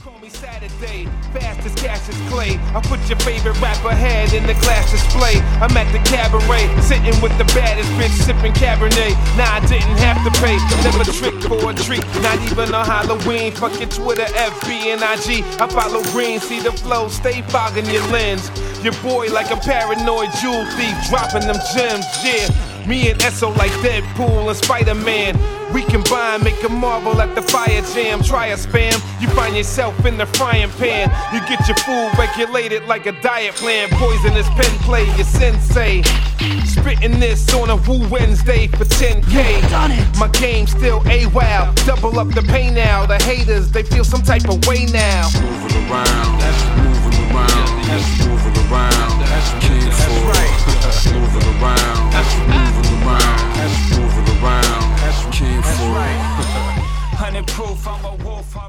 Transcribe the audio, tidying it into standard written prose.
Call me Saturday, fast as Cassius Clay. I put your favorite rapper head in the glass display. I'm at the cabaret, sitting with the baddest bitch, sipping Cabernet. Nah, I didn't have to pay, never trick for a treat, not even on Halloween. Fuck your Twitter, FB, and IG. I follow green, see the flow, stay fogging your lens. Your boy like a paranoid jewel thief, dropping them gems, yeah. Me and Esso like Deadpool and Spider-Man. We combine, make a marvel at the fire jam. Try a spam, you find yourself in the frying pan. You get your food regulated like a diet plan. Poisonous pen play, your sensei. Spitting this on a Woo Wednesday for 10K. My game still AWOW. Double up the pay now. The haters, they feel some type of way now. Moving around, moving around, moving around. King for moving around, moving around, moving around. King for 100 proof, I'm a wolf.